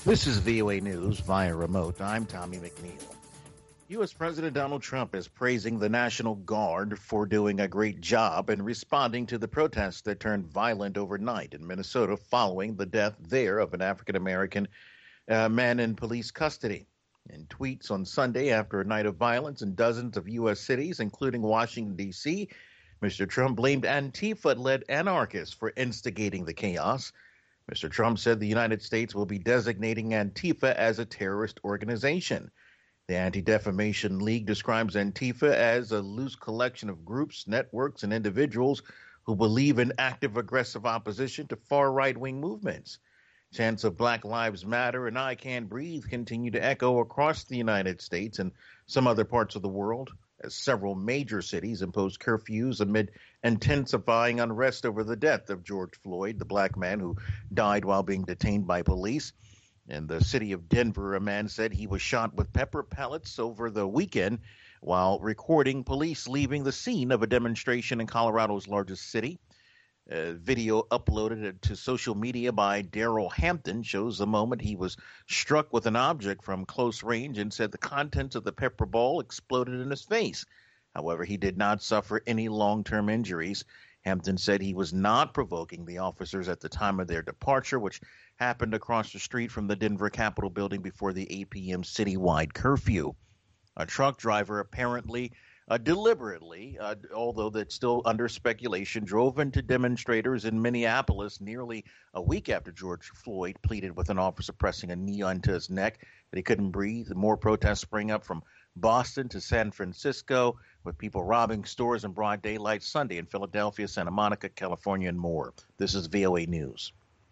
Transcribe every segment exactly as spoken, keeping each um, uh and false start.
This is V O A News via remote. I'm Tommy McNeil. U S. President Donald Trump is praising the National Guard for doing a great job in responding to the protests that turned violent overnight in Minnesota following the death there of an African-American uh, man in police custody. In tweets on Sunday after a night of violence in dozens of U S cities, including Washington, D C, Mister Trump blamed Antifa-led anarchists for instigating the chaos. Mister Trump said the United States will be designating Antifa as a terrorist organization. The Anti-Defamation League describes Antifa as a loose collection of groups, networks, and individuals who believe in active, aggressive opposition to far right-wing movements. Chants of Black Lives Matter and I Can't Breathe continue to echo across the United States and some other parts of the world, as several major cities imposed curfews amid intensifying unrest over the death of George Floyd, the black man who died while being detained by police. In the city of Denver, a man said he was shot with pepper pellets over the weekend while recording police leaving the scene of a demonstration in Colorado's largest city. A video uploaded to social media by Daryl Hampton shows the moment he was struck with an object from close range and said the contents of the pepper ball exploded in his face. However, he did not suffer any long-term injuries. Hampton said he was not provoking the officers at the time of their departure, which happened across the street from the Denver Capitol building before the eight p.m. citywide curfew. A truck driver apparently Uh, deliberately, uh, although that's still under speculation, drove into demonstrators in Minneapolis nearly a week after George Floyd pleaded with an officer pressing a knee onto his neck that he couldn't breathe. More protests sprang up from Boston to San Francisco, with people robbing stores in broad daylight Sunday in Philadelphia, Santa Monica, California, and more. This is V O A News.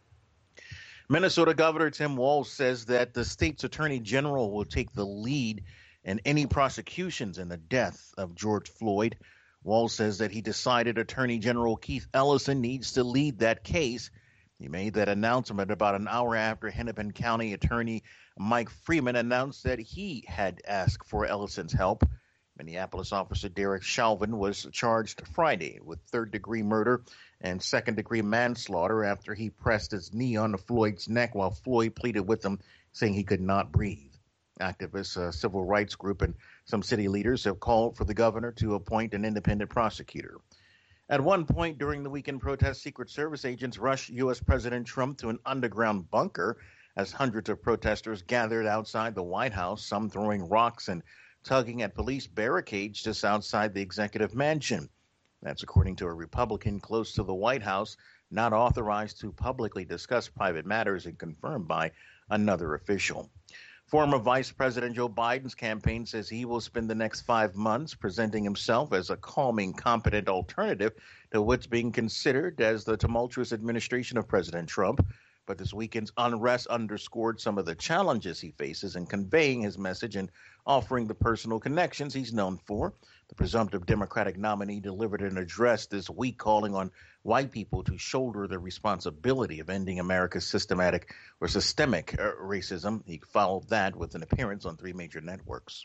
Minnesota Governor Tim Walz says that the state's attorney general will take the lead and any prosecutions in the death of George Floyd. Walz says that he decided Attorney General Keith Ellison needs to lead that case. He made that announcement about an hour after Hennepin County Attorney Mike Freeman announced that he had asked for Ellison's help. Minneapolis officer Derek Chauvin was charged Friday with third-degree murder and second-degree manslaughter after he pressed his knee on Floyd's neck while Floyd pleaded with him, saying he could not breathe. Activists, a civil rights group, and some city leaders have called for the governor to appoint an independent prosecutor. At one point during the weekend protest, Secret Service agents rushed U S. President Trump to an underground bunker as hundreds of protesters gathered outside the White House, some throwing rocks and tugging at police barricades just outside the executive mansion. That's according to a Republican close to the White House, not authorized to publicly discuss private matters and confirmed by another official. Former Vice President Joe Biden's campaign says he will spend the next five months presenting himself as a calming, competent alternative to what's being considered as the tumultuous administration of President Trump. But this weekend's unrest underscored some of the challenges he faces in conveying his message and offering the personal connections he's known for. The presumptive Democratic nominee delivered an address this week calling on white people to shoulder the responsibility of ending America's systematic or systemic uh, racism. He followed that with an appearance on three major networks.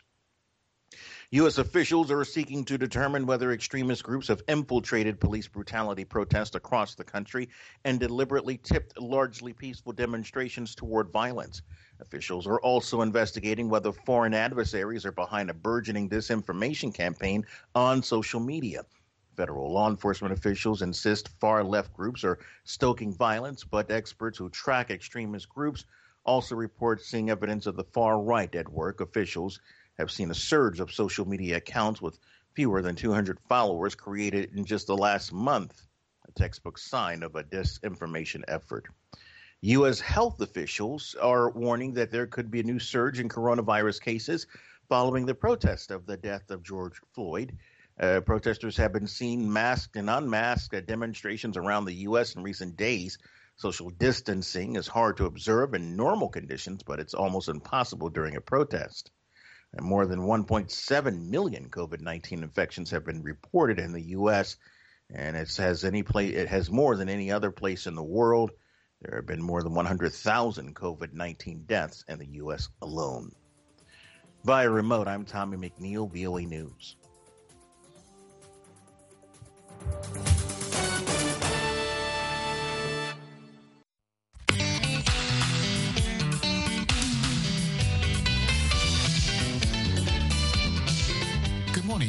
U S officials are seeking to determine whether extremist groups have infiltrated police brutality protests across the country and deliberately tipped largely peaceful demonstrations toward violence. Officials are also investigating whether foreign adversaries are behind a burgeoning disinformation campaign on social media. Federal law enforcement officials insist far-left groups are stoking violence, but experts who track extremist groups also report seeing evidence of the far right at work. Officials have seen a surge of social media accounts with fewer than two hundred followers created in just the last month, a textbook sign of a disinformation effort. U S health officials are warning that there could be a new surge in coronavirus cases following the protest of the death of George Floyd. Uh, protesters have been seen masked and unmasked at demonstrations around the U S in recent days. Social distancing is hard to observe in normal conditions, but it's almost impossible during a protest. And more than one point seven million COVID nineteen infections have been reported in the U S, and it has any place, it has more than any other place in the world. There have been more than one hundred thousand COVID nineteen deaths in the U S alone. Via remote, I'm Tommy McNeil, V O A News.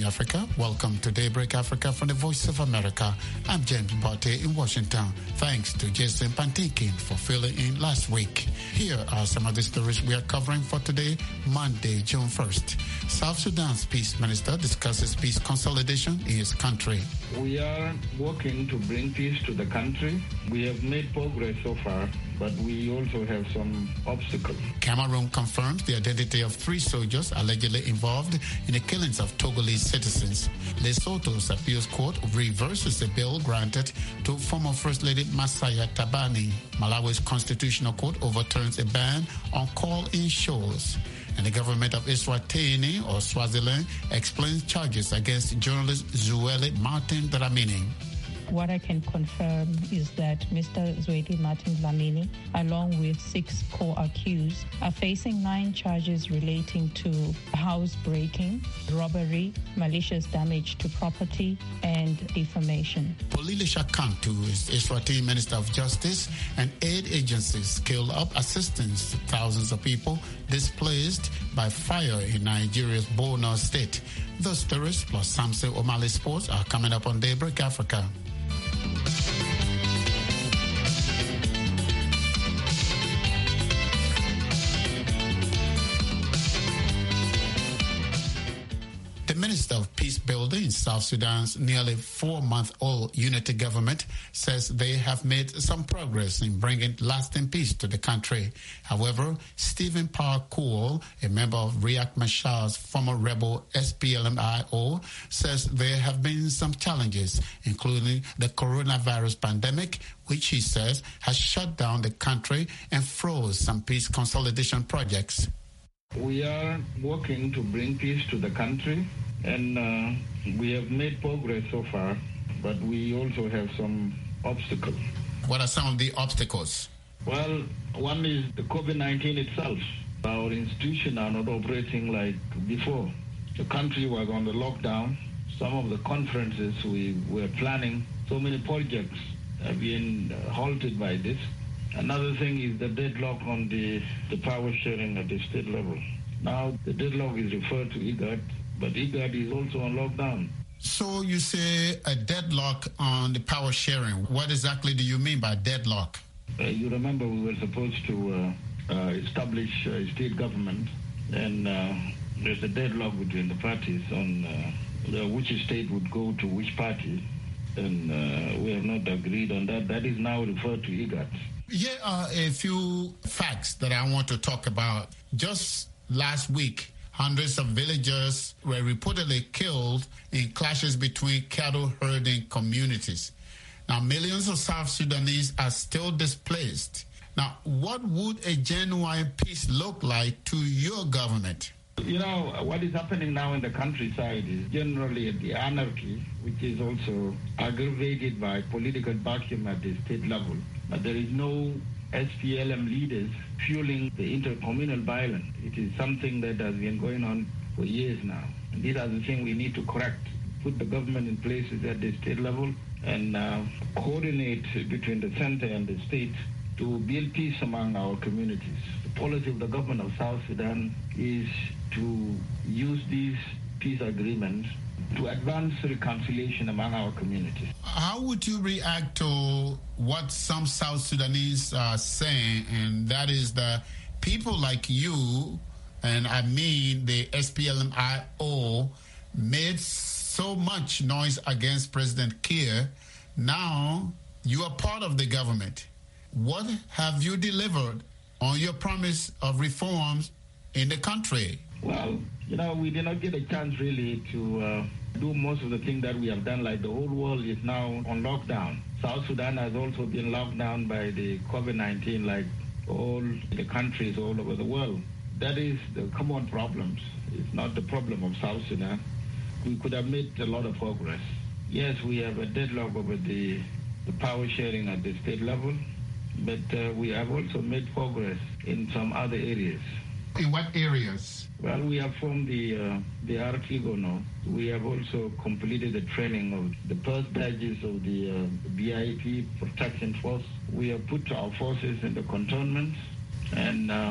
Africa. Welcome to Daybreak Africa from the Voice of America. I'm James Botte in Washington. Thanks to Jason Pantinkin for filling in last week. Here are some of the stories we are covering for today, Monday, June first. South Sudan's peace minister discusses peace consolidation in his country. We are working to bring peace to the country. We have made progress so far, but we also have some obstacles. Cameroon confirms the identity of three soldiers allegedly involved in the killings of Togolese citizens. Lesotho's appeals court reverses a bill granted to former First Lady Masaya Tabani. Malawi's constitutional court overturns a ban on call-in shows. And the government of Eswatini, or Swaziland, explains charges against journalist Zweli Martin Dlamini. What I can confirm is that Mister Zweli Martin Dlamini, along with six co-accused, are facing nine charges relating to housebreaking, robbery, malicious damage to property, and defamation. Polilisha Kantu is Eswatini Minister of Justice, and aid agencies scale up assistance to thousands of people displaced by fire in Nigeria's Borno state. Those stories plus Samson O'Malley Sports are coming up on Daybreak Africa. The Minister of Peace Building in South Sudan's nearly four-month-old unity government says they have made some progress in bringing lasting peace to the country. However, Stephen Parkour, a member of Riek Machar's former rebel S P L M I O, says there have been some challenges, including the coronavirus pandemic, which he says has shut down the country and froze some peace consolidation projects. We are working to bring peace to the country, and uh, we have made progress so far, but we also have some obstacles. What are some of the obstacles? Well, one is the COVID nineteen itself. Our institutions are not operating like before. The country was on the lockdown. Some of the conferences we were planning, so many projects have been halted by this. Another thing is the deadlock on the, the power sharing at the state level. Now, the deadlock is referred to IGAD, but IGAD is also on lockdown. So you say a deadlock on the power sharing. What exactly do you mean by deadlock? Uh, you remember we were supposed to uh, uh, establish a state government, and uh, there's a deadlock between the parties on uh, the, which state would go to which party, and uh, we have not agreed on that. That is now referred to IGAD. Here are a few facts that I want to talk about. Just last week, hundreds of villagers were reportedly killed in clashes between cattle herding communities. Now, millions of South Sudanese are still displaced. Now, what would a genuine peace look like to your government? You know, what is happening now in the countryside is generally the anarchy, which is also aggravated by political vacuum at the state level. But there is no S P L M leaders fueling the intercommunal violence. It is something that has been going on for years now. And these are the things we need to correct. Put the government in places at the state level and uh, coordinate between the center and the state to build peace among our communities. The policy of the government of South Sudan is to use these peace agreements to advance reconciliation among our communities. How would you react to what some South Sudanese are saying, and that is that people like you, and I mean the S P L M I O, made so much noise against President Kiir. Now you are part of the government. What have you delivered on your promise of reforms in the country? Well, you know, we did not get a chance really to uh, do most of the things that we have done. Like the whole world is now on lockdown. South Sudan has also been locked down by the COVID nineteen, like all the countries all over the world. That is the common problems. It's not the problem of South Sudan. We could have made a lot of progress. Yes, we have a deadlock over the, the power sharing at the state level, but uh, we have also made progress in some other areas. In what areas? Well, we have formed the uh, the Artigono. We have also completed the training of the first batches of the uh, B I P protection force. We have put our forces in the cantonments, and uh,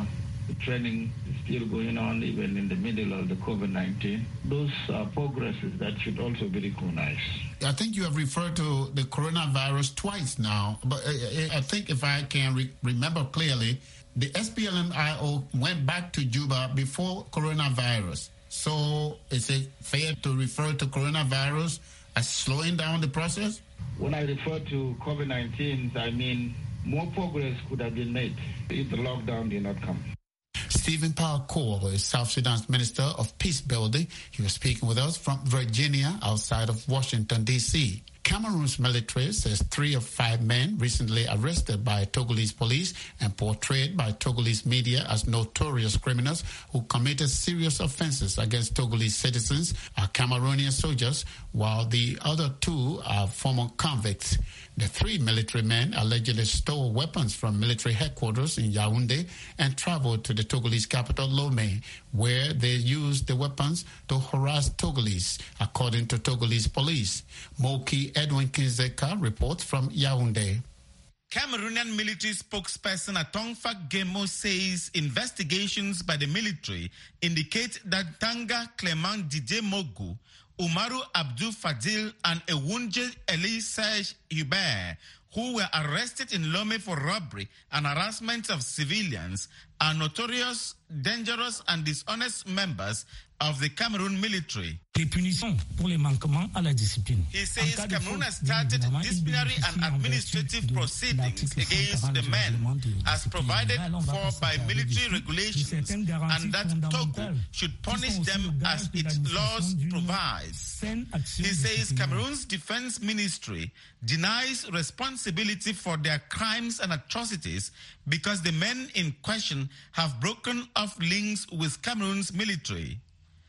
The training is still going on even in the middle of the COVID nineteen. Those are progresses that should also be recognized. I think you have referred to the coronavirus twice now, but I think if I can re- remember clearly, the S P L M I O went back to Juba before coronavirus. So is it fair to refer to coronavirus as slowing down the process? When I refer to COVID nineteen, I mean more progress could have been made if the lockdown did not come. Stephen Power is South Sudan's Minister of Peace Building. He was speaking with us from Virginia, outside of Washington, D C Cameroon's military says three of five men recently arrested by Togolese police and portrayed by Togolese media as notorious criminals who committed serious offenses against Togolese citizens are Cameroonian soldiers, while the other two are former convicts. The three military men allegedly stole weapons from military headquarters in Yaoundé and traveled to the Togolese capital, Lomé, where they used the weapons to harass Togolese, according to Togolese police. Moki Edwin Kinzeka reports from Yaoundé. Cameroonian military spokesperson Atongfa Gemo says investigations by the military indicate that Tanga Clement Didier Mogu, Umaru Abdul Fadil and Ewunje Eli Serge Hubert, who were arrested in Lomé for robbery and harassment of civilians, are notorious, dangerous and dishonest members of the Cameroon military. Les punitions pour les manquements à la discipline. He says Cameroon has started disciplinary and administrative proceedings against the men as provided for by military regulations, and that Togo should punish them as its laws provides. He says Cameroon's defense ministry denies responsibility for their crimes and atrocities because the men in question have broken off links with Cameroon's military.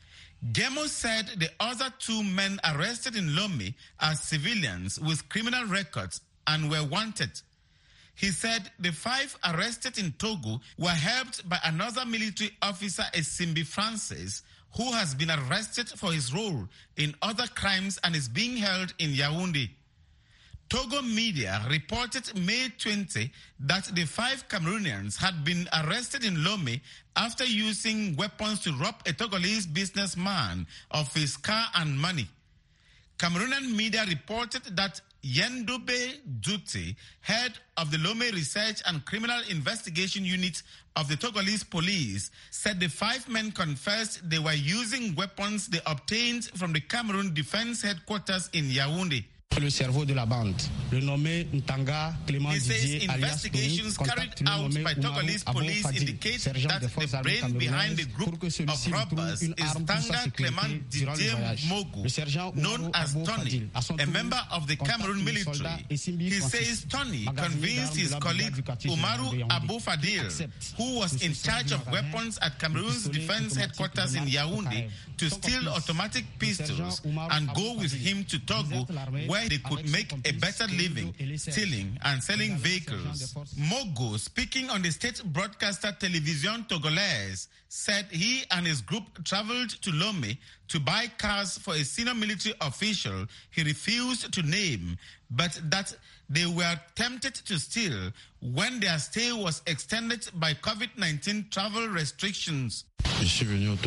Gemo said the other two men arrested in Lomé are civilians with criminal records and were wanted. He said the five arrested in Togo were helped by another military officer, Esimbi Francis, who has been arrested for his role in other crimes and is being held in Yaoundé. Togo media reported May twentieth that the five Cameroonians had been arrested in Lomé after using weapons to rob a Togolese businessman of his car and money. Cameroonian media reported that Yendube Duti, head of the Lomé Research and Criminal Investigation Unit of the Togolese police, said the five men confessed they were using weapons they obtained from the Cameroon Defense Headquarters in Yaoundé. Le cerveau de la bande, le nommé Ntanga Clément Didier, alias investigations carried out by Togolese police indicate that the brain behind the group of robbers is Tanga Clément Didier Mogu, known as Tony, a member of the Cameroon military. He says Tony convinced his colleague Umaru Abu Fadil, who was in charge of weapons at Cameroon's defense headquarters in Yaoundé, to steal automatic pistols and go with him to Togo, where they could make a better living stealing and selling vehicles. Mogo, speaking on the state broadcaster Television Togolaise, said he and his group traveled to Lomé to buy cars for a senior military official he refused to name, but that they were tempted to steal when their stay was extended by COVID nineteen travel restrictions. He says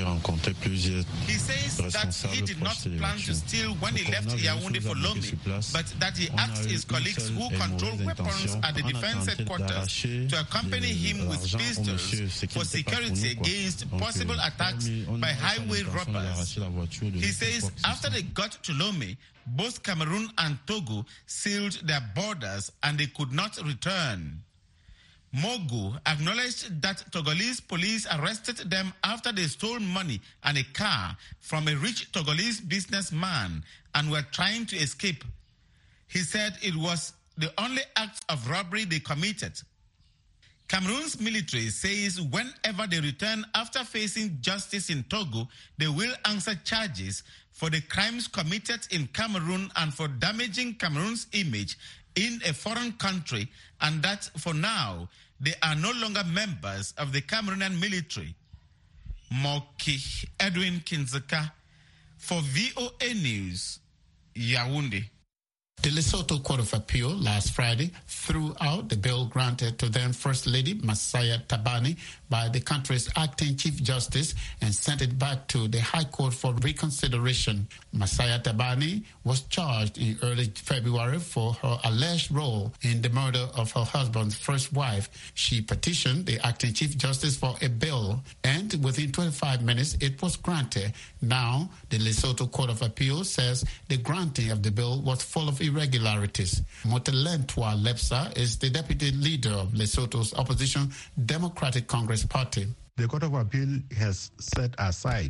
that he did not plan to steal when he left Yaoundé for Lomé, but that he asked his colleagues who control weapons at the defense headquarters to accompany him with pistols for security against possible attacks by highway robbers. He says after they got to Lomé, both Cameroon and Togo sealed their borders and they could not return. Mogu acknowledged that Togolese police arrested them after they stole money and a car from a rich Togolese businessman and were trying to escape. He said it was the only act of robbery they committed. Cameroon's military says whenever they return after facing justice in Togo, they will answer charges for the crimes committed in Cameroon and for damaging Cameroon's image in a foreign country, and that for now, they are no longer members of the Cameroonian military. Moki Edwin Kinzeka for V O A News, Yaoundé. The Lesotho Court of Appeal last Friday threw out the bail granted to then First Lady Masaia Thabane by the country's acting Chief Justice and sent it back to the High Court for reconsideration. Masaia Thabane was charged in early February for her alleged role in the murder of her husband's first wife. She petitioned the acting Chief Justice for a bail, and within twenty-five minutes it was granted. Now, the Lesotho Court of Appeal says the granting of the bail was full of irregularities. Motelentwa Lepsa is the deputy leader of Lesotho's opposition Democratic Congress Party. The Court of Appeal has set aside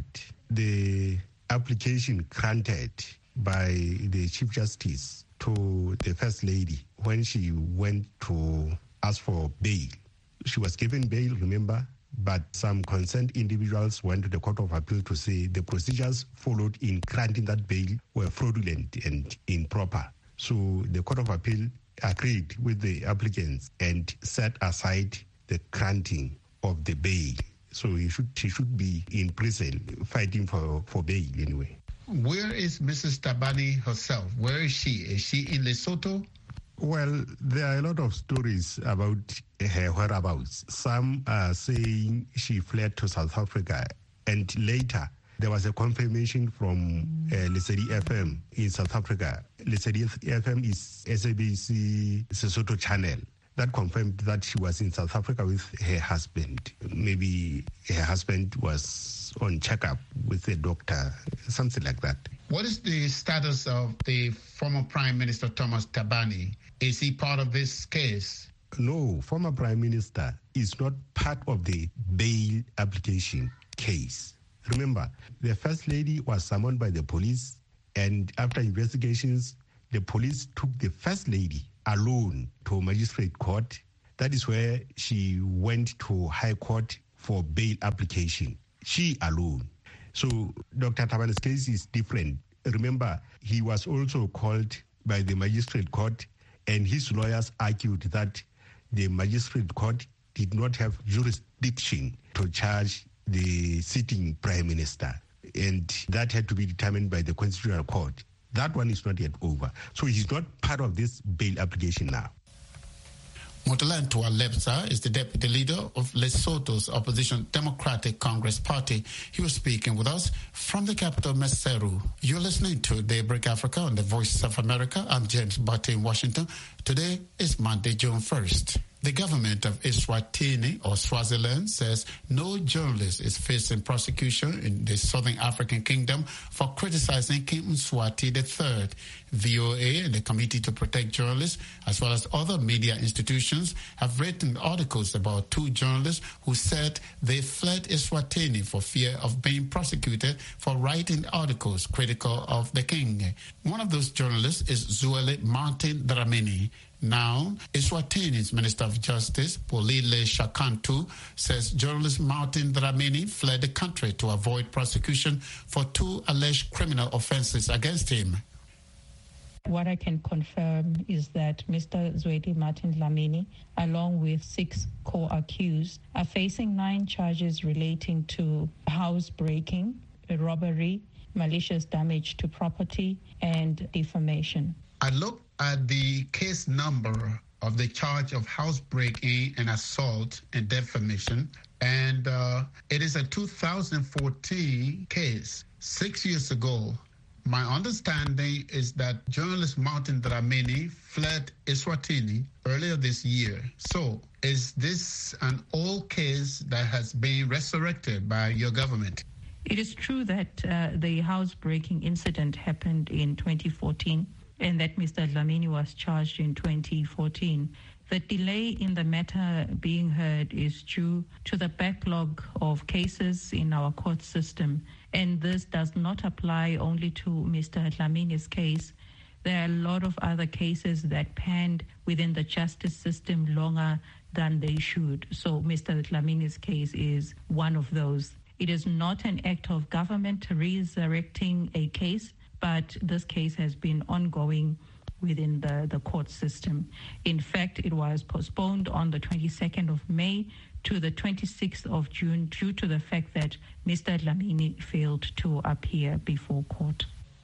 the application granted by the Chief Justice to the First Lady when she went to ask for bail. She was given bail, remember, but some concerned individuals went to the Court of Appeal to say the procedures followed in granting that bail were fraudulent and improper. So the Court of Appeal agreed with the applicants and set aside the granting of the bail. So he should, she should be in prison fighting for, for bail anyway. Where is Missus Thabane herself? Where is she? Is she in Lesotho? Well, there are a lot of stories about her whereabouts. Some are saying she fled to South Africa, and later there was a confirmation from uh, Lesedi F M in South Africa. Lesedi F M is S A B C Sesotho channel. That confirmed that she was in South Africa with her husband. Maybe her husband was on checkup with a doctor, something like that. What is the status of the former Prime Minister Thomas Thabane? Is he part of this case? No, former Prime Minister is not part of the bail application case. Remember, the First Lady was summoned by the police, and after investigations, the police took the First Lady alone to magistrate court. That is where she went to High Court for bail application. She alone. So Doctor Thabane's case is different. Remember, he was also called by the magistrate court, and his lawyers argued that the magistrate court did not have jurisdiction to charge the sitting prime minister, and that had to be determined by the Constitutional Court. That one is not yet over. So he's not part of this bail application now. Motelentwa Lepsa is the deputy leader of Lesotho's opposition Democratic Congress Party. He was speaking with us from the capital, Maseru. You're listening to Daybreak Africa on the Voice of America. I'm James Butte in Washington. Today is Monday, June first. The government of Eswatini, or Swaziland, says no journalist is facing prosecution in the Southern African Kingdom for criticizing King Mswati the third. V O A and the Committee to Protect Journalists, as well as other media institutions, have written articles about two journalists who said they fled Eswatini for fear of being prosecuted for writing articles critical of the king. One of those journalists is Zweli Martin Dlamini. Now, Eswatini's Minister of Justice, Polile Shakantu, says journalist Martin Dlamini fled the country to avoid prosecution for two alleged criminal offenses against him. What I can confirm is that Mister Zweli Martin Dlamini, along with six co-accused, are facing nine charges relating to housebreaking, robbery, malicious damage to property, and defamation. I looked at the case number of the charge of housebreaking and assault and defamation, and uh, it is a two thousand fourteen case, six years ago. My understanding is that journalist Martin Dlamini fled Eswatini earlier this year. So is this an old case that has been resurrected by your government? It is true that uh, the housebreaking incident happened in twenty fourteen and that Mister Dlamini was charged in twenty fourteen. The delay in the matter being heard is due to the backlog of cases in our court system, and this does not apply only to Mister Dlamini's case. There are a lot of other cases that panned within the justice system longer than they should. So Mister Dlamini's case is one of those. It is not an act of government resurrecting a case, but this case has been ongoing within the, the court system. In fact, it was postponed on the twenty-second of May to the twenty-sixth of June due to the fact that Mister Dlamini failed to appear before court.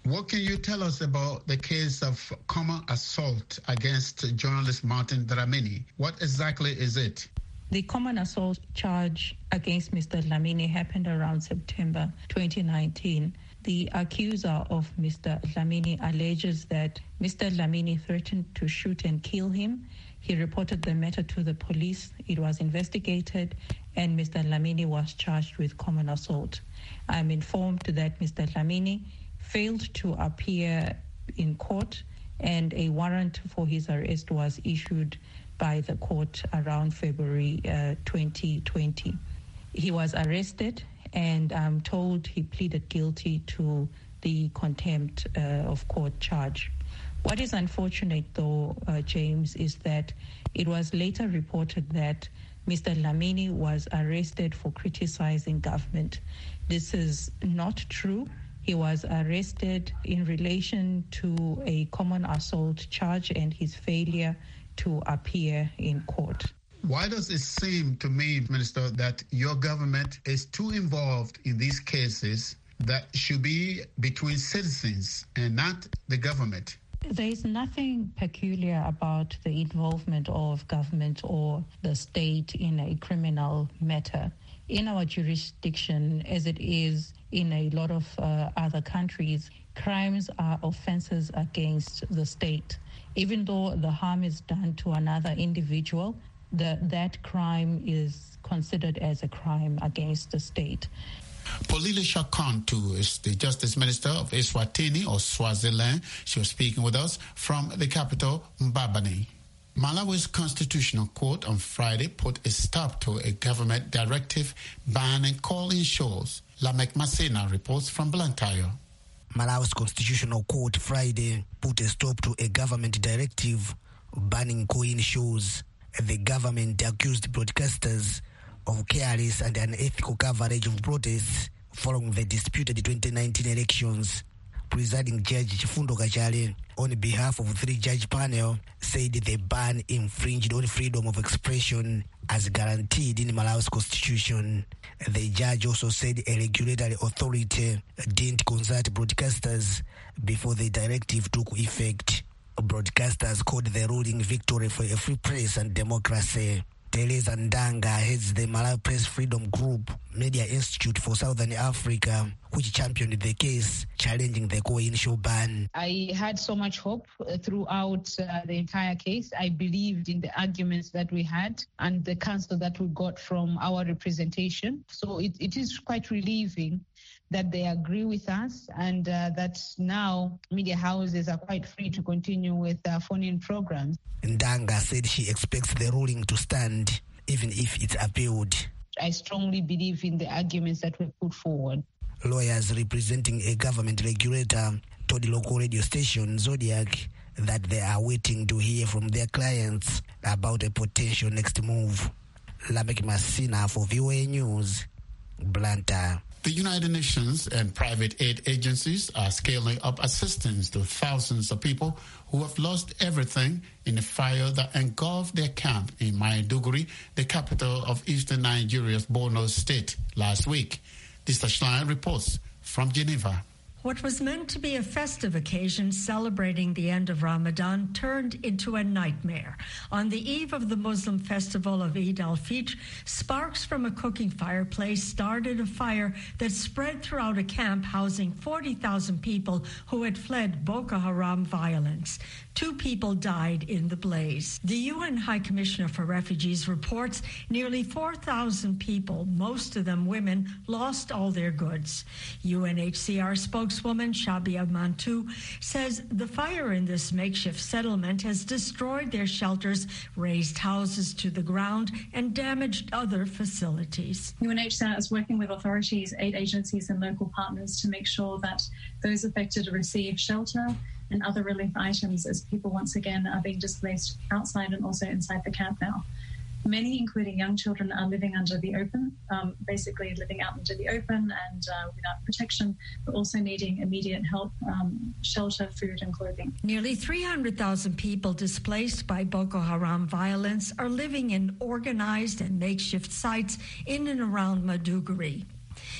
What can you tell us about the case of common assault against journalist Martin Dlamini? What exactly is it? The common assault charge against Mister Dlamini happened around September twenty nineteen. The accuser of Mister Dlamini alleges that Mister Dlamini threatened to shoot and kill him. He reported the matter to the police. It was investigated, and Mister Dlamini was charged with common assault. I'm informed that Mister Dlamini failed to appear in court, and a warrant for his arrest was issued by the court around February uh, twenty twenty. He was arrested, and I'm told he pleaded guilty to the contempt uh, of court charge. What is unfortunate, though, uh, James, is that it was later reported that Mister Dlamini was arrested for criticizing government. This is not true. He was arrested in relation to a common assault charge and his failure to appear in court. Why does it seem to me, Minister, that your government is too involved in these cases that should be between citizens and not the government? There is nothing peculiar about the involvement of government or the state in a criminal matter. In our jurisdiction, as it is in a lot of uh, other countries, crimes are offenses against the state. Even though the harm is done to another individual, the, that crime is considered as a crime against the state. Polile Shakantu is the Justice Minister of Eswatini or Swaziland. She was speaking with us from the capital, Mbabane. Malawi's Constitutional Court on Friday put a stop to a government directive banning call-in shows. Lamek Masena reports from Blantyre. Malawi's Constitutional Court Friday put a stop to a government directive banning call-in shows. The government accused broadcasters of careless and unethical coverage of protests following the disputed twenty nineteen elections. Presiding Judge Chifundo Kachale, on behalf of three-judge panel, said the ban infringed on freedom of expression as guaranteed in Malawi's constitution. The judge also said a regulatory authority didn't consult broadcasters before the directive took effect. Broadcasters called the ruling victory for a free press and democracy. Teresa Ndanga heads the Malawi Press Freedom Group Media Institute for Southern Africa, which championed the case challenging the call-in show ban. I had so much hope throughout uh, the entire case. I believed in the arguments that we had and the counsel that we got from our representation. So it, it is quite relieving that they agree with us and uh, that now media houses are quite free to continue with uh, phone-in programs. Ndanga said she expects the ruling to stand even if it's appealed. I strongly believe in the arguments that were put forward. Lawyers representing a government regulator told the local radio station Zodiac that they are waiting to hear from their clients about a potential next move. Lamek Masina for V O A News, Blantyre. The United Nations and private aid agencies are scaling up assistance to thousands of people who have lost everything in a fire that engulfed their camp in Maiduguri, the capital of eastern Nigeria's Borno state, last week. Lisa Schlein reports from Geneva. What was meant to be a festive occasion celebrating the end of Ramadan turned into a nightmare. On the eve of the Muslim festival of Eid al-Fitr, sparks from a cooking fireplace started a fire that spread throughout a camp housing forty thousand people who had fled Boko Haram violence. Two people died in the blaze. The U N High Commissioner for Refugees reports nearly four thousand people, most of them women, lost all their goods. U N H C R spokeswoman Shabia Mantu says the fire in this makeshift settlement has destroyed their shelters, razed houses to the ground, and damaged other facilities. U N H C R is working with authorities, aid agencies, and local partners to make sure that those affected receive shelter and other relief items as people once again are being displaced outside and also inside the camp now. Many, including young children, are living under the open, um, basically living out into the open and uh, without protection, but also needing immediate help, um, shelter, food and clothing. Nearly three hundred thousand people displaced by Boko Haram violence are living in organized and makeshift sites in and around Maiduguri.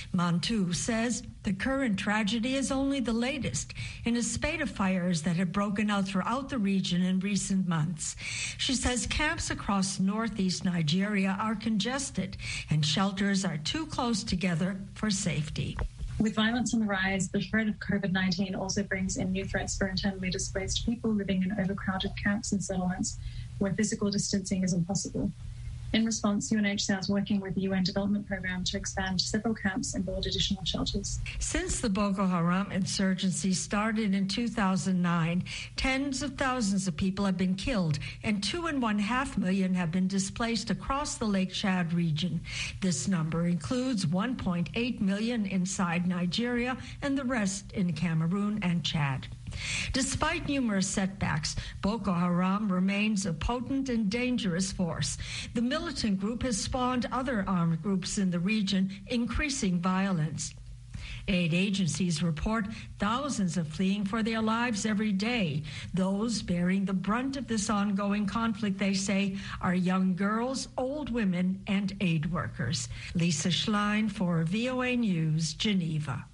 Mantu says the current tragedy is only the latest in a spate of fires that have broken out throughout the region in recent months. She says camps across northeast Nigeria are congested and shelters are too close together for safety. With violence on the rise, the threat of COVID nineteen also brings in new threats for internally displaced people living in overcrowded camps and settlements where physical distancing is impossible. In response, U N H C R is working with the U N Development Programme to expand several camps and build additional shelters. Since the Boko Haram insurgency started in two thousand nine, tens of thousands of people have been killed and two and one half million have been displaced across the Lake Chad region. This number includes one point eight million inside Nigeria and the rest in Cameroon and Chad. Despite numerous setbacks, Boko Haram remains a potent and dangerous force. The militant group has spawned other armed groups in the region, increasing violence. Aid agencies report thousands are fleeing for their lives every day. Those bearing the brunt of this ongoing conflict, they say, are young girls, old women, and aid workers. Lisa Schlein for V O A News, Geneva.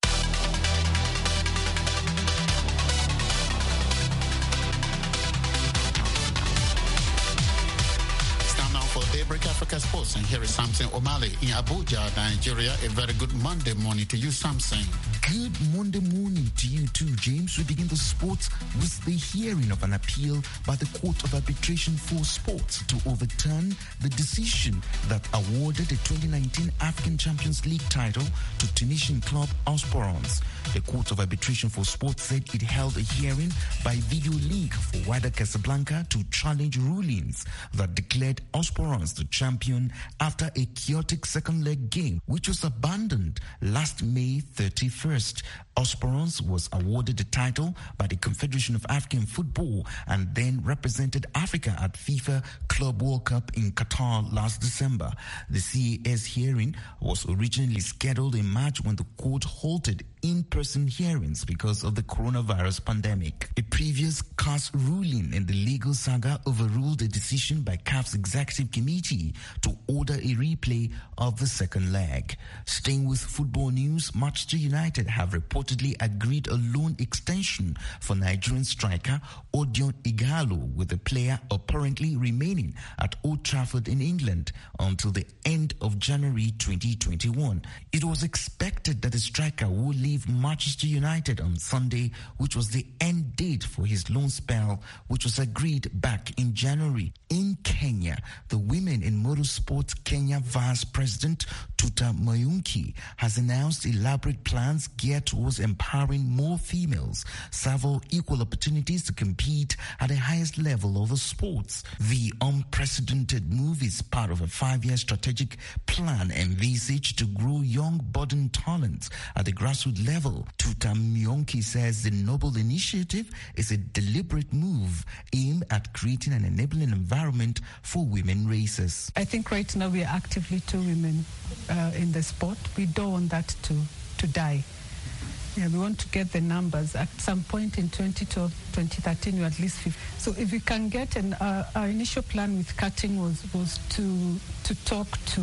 Daybreak Africa Sports, and here is Samson Omale in Abuja, Nigeria. A very good Monday morning to you, Samson. Good Monday morning to you too, James. We begin the sports with the hearing of an appeal by the Court of Arbitration for Sports to overturn the decision that awarded the twenty nineteen African Champions League title to Tunisian club Osporans. The Court of Arbitration for Sports said it held a hearing by video link for Wydad Casablanca to challenge rulings that declared Osporans the champion after a chaotic second leg game, which was abandoned last May thirty-first. Osporans was awarded the title by the Confederation of African Football and then represented Africa at FIFA Club World Cup in Qatar last December. The C A S hearing was originally scheduled in March when the court halted in-person hearings because of the coronavirus pandemic. A previous C A S ruling in the legal saga overruled a decision by C A F's executive committee to order a replay of the second leg. Staying with football news, Manchester United have reportedly agreed a loan extension for Nigerian striker Odion Ighalo, with the player apparently remaining at Old Trafford in England until the end of January twenty twenty-one. It was expected that the striker would leave Manchester United on Sunday, which was the end date for his loan spell, which was agreed back in January. In Kenya, the Women in Motorsport Kenya Vice President Tuta Mayunki has announced elaborate plans geared towards empowering more females, several equal opportunities to compete at the highest level of the sports. The unprecedented move is part of a five-year strategic plan envisaged to grow young budding talents at the grassroots level. Tuta Mayunki says the noble initiative is a deliberate move aimed at creating an enabling environment for women racers. I think right now we are actively two women uh, in the sport. We don't want that to, to die. Yeah, we want to get the numbers. At some point in twenty twelve, twenty thirteen, we were at least fifty. So if we can get, and uh, our initial plan with cutting was, was to, to talk to,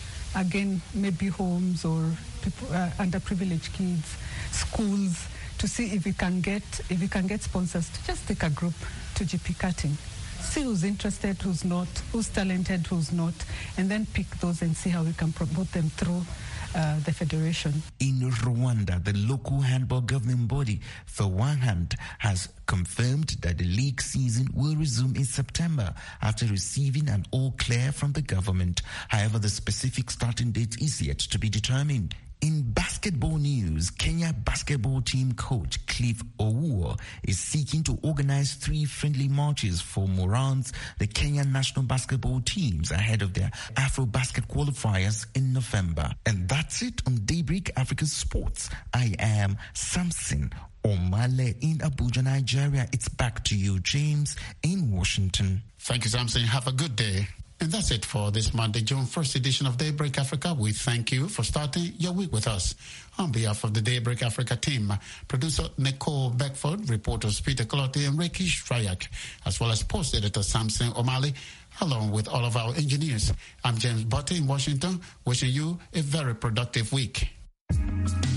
again, maybe homes or people, uh, underprivileged kids, schools, to see if we can get, if we can get sponsors to just take a group to G P cutting. See who's interested, who's not, who's talented, who's not, and then pick those and see how we can promote them through uh, the federation. In Rwanda, the local handball governing body, for one hand, has confirmed that the league season will resume in September after receiving an all clear from the government. However, the specific starting date is yet to be determined. In basketball news, Kenya basketball team coach Cliff Owuor is seeking to organize three friendly matches for Morans, the Kenyan national basketball teams, ahead of their Afro-Basket qualifiers in November. And that's it on Daybreak Africa Sports. I am Samson Omale in Abuja, Nigeria. It's back to you, James, in Washington. Thank you, Samson. Have a good day. And that's it for this Monday, June first edition of Daybreak Africa. We thank you for starting your week with us. On behalf of the Daybreak Africa team, producer Nicole Beckford, reporters Peter Clotte and Ricky Shrayak, as well as post editor Samson O'Malley, along with all of our engineers. I'm James Butte in Washington, wishing you a very productive week.